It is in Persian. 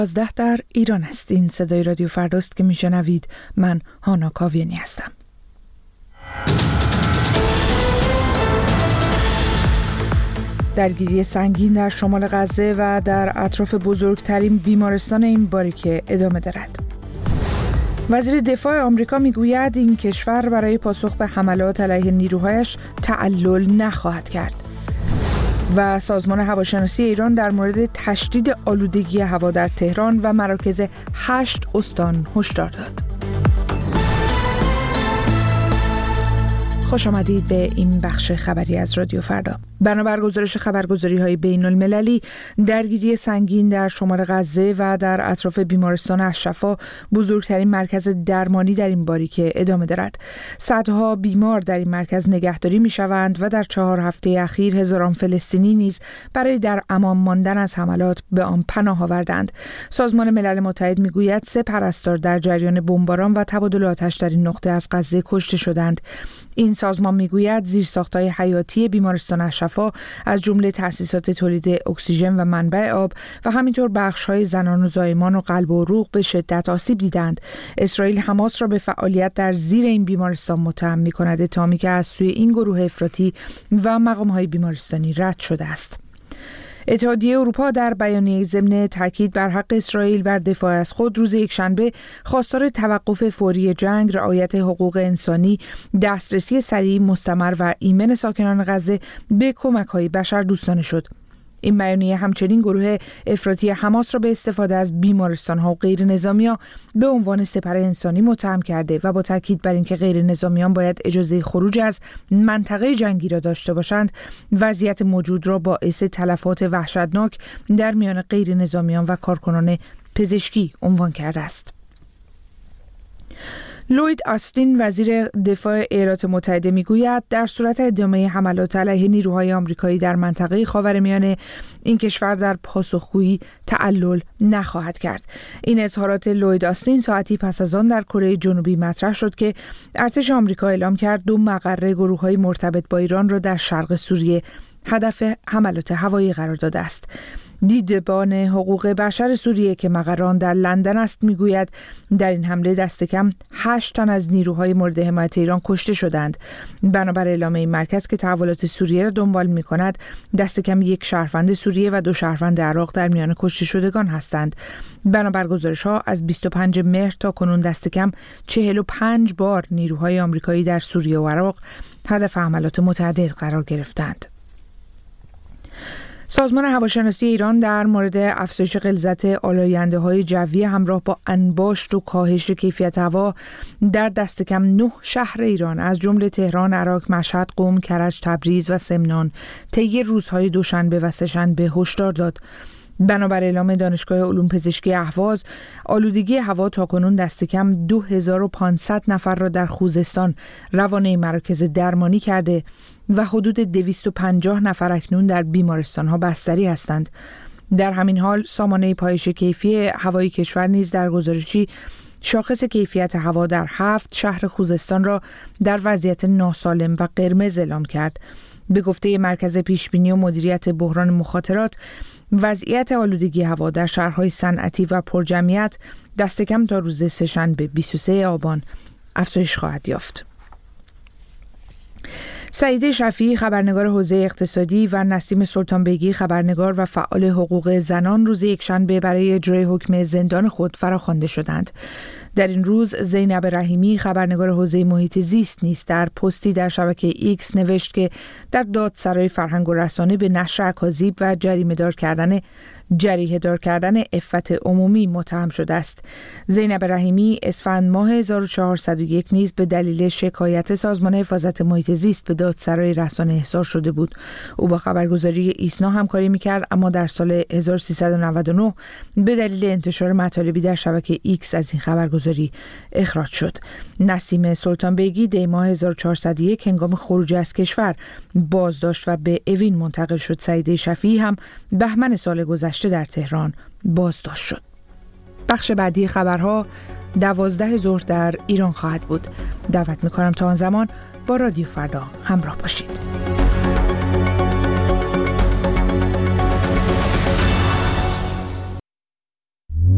11 در ایران است. این صدای رادیو فرداست که میشنوید. من هانا کاویانی هستم. درگیری سنگین در شمال غزه و در اطراف بزرگترین بیمارستان این باریکه ادامه دارد. وزیر دفاع آمریکا میگوید این کشور برای پاسخ به حملات علیه نیروهایش تعلل نخواهد کرد. و سازمان هواشناسی ایران در مورد تشدید آلودگی هوا در تهران و مراکز 8 استان هشدار داد. خوش آمدید به این بخش خبری از رادیو فردا. بنابر گزارش خبرگزاری‌های بین‌المللی، درگیری سنگین در شمال غزه و در اطراف بیمارستان الشفا، بزرگترین مرکز درمانی در این باریکه، ادامه دارد. صدها بیمار در این مرکز نگهداری می‌شوند و در 4 هفته اخیر هزاران فلسطینی نیز برای در امان ماندن از حملات به آن پناه آوردند. سازمان ملل متحد می‌گوید 3 پرستار در جریان بمباران و تبادل آتش در این نقطه از غزه کشته شدند. این سازمان میگوید زیرساخت‌های حیاتی بیمارستان الشفا از جمله تأسیسات تولید اکسیژن و منبع آب و همینطور بخش‌های زنان و زایمان و قلب و عروق به شدت آسیب دیدند. اسرائیل حماس را به فعالیت در زیر این بیمارستان متهم می‌کند، اتهامی که از سوی این گروه افراطی و مقام‌های بیمارستانی رد شده است. اتحادیه اروپا در بیانیه ضمن تاکید بر حق اسرائیل بر دفاع از خود روز یکشنبه خواستار توقف فوری جنگ، رعایت حقوق انسانی، دسترسی سریع، مستمر و ایمن ساکنان غزه به کمک‌های بشردوستانه شد. این بیانیه همچنین گروه افراطی حماس را به استفاده از بیمارستان‌ها و غیر نظامیان به عنوان سپر انسانی متهم کرده و با تاکید بر اینکه غیر نظامیان باید اجازه خروج از منطقه جنگی را داشته باشند، وضعیت موجود را باعث تلفات وحشتناک در میان غیر نظامیان و کارکنان پزشکی عنوان کرده است. لوید آستین، وزیر دفاع ایالات متحده، میگوید در صورت ادامه حملات علیه نیروهای آمریکایی در منطقه خاورمیانه، این کشور در پاسخگویی تعلل نخواهد کرد. این اظهارات لوید آستین ساعتی پس از آن در کره جنوبی مطرح شد که ارتش آمریکا اعلام کرد 2 مقر گروه‌های مرتبط با ایران را در شرق سوریه هدف حملات هوایی قرار داده است. دیدبان حقوق بشر سوریه که مقران در لندن است میگوید در این حمله دست کم 8 تن از نیروهای مورد حمایت ایران کشته شدند. بنابر اعلام این مرکز که تحولات سوریه را دنبال می‌کند، دست کم 1 شهروند سوریه و 2 شهروند عراق در میان کشته شدگان هستند. بنابر گزارش‌ها از 25 مهر تا کنون دست کم 45 بار نیروهای آمریکایی در سوریه و عراق هدف حملات متعدد قرار گرفتند. سازمان هواشناسی ایران در مورد افزایش غلظت آلاینده‌های جوی همراه با انباشت و کاهش کیفیت هوا در دست کم 9 شهر ایران از جمله تهران، عراق، مشهد، قم، کرج، تبریز و سمنان طی روزهای دوشنبه و سه‌شنبه هشدار داد. بنابر اعلام دانشگاه علوم پزشکی اهواز، آلودگی هوا تاکنون دست کم 2500 نفر را در خوزستان روانه مراکز درمانی کرده و حدود 250 نفر اکنون در بیمارستان‌ها بستری هستند. در همین حال سامانه پایش کیفی هوای کشور نیز در گزارشی شاخص کیفیت هوا در 7 شهر خوزستان را در وضعیت ناسالم و قرمز اعلام کرد. به گفته مرکز پیشبینی و مدیریت بحران مخاطرات، وضعیت آلودگی هوا در شهرهای صنعتی و پرجمعیت دست کم تا روز سه‌شنبه 23 آبان افزایش خواهد یافت. سعیده شفیعی، خبرنگار حوزه اقتصادی، و نسیم سلطانبیگی، خبرنگار و فعال حقوق زنان، روز یکشنبه برای اجرای حکم زندان خود فراخوانده شدند. در این روز زینب رحیمی، خبرنگار حوزه محیط زیست، نیز در پستی در شبکه ایکس نوشت که در دادسرای فرهنگ و رسانه به نشر اکاذیب و جریحه دار کردن عفت عمومی متهم شده است. زینب رحیمی اسفند ماه 1401 نیز به دلیل شکایت سازمان حفاظت محیط زیست به دادسرای رسانه احضار شده بود. او با خبرگزاری ایسنا همکاری می‌کرد، اما در سال 1399 به دلیل انتشار مطالبی در شبکه ایکس از این خبرگزاری اخراج شد. نسیم سلطانبیگی دی ماه 1401 هنگام خروج از کشور بازداشت و به اوین منتقل شد. سعیده شفیعی هم بهمن سال گذشته در تهران بازداشت شد. بخش بعدی خبرها 12 ظهر در ایران خواهد بود. دعوت می‌کنم تا آن زمان با رادیو فردا همراه باشید.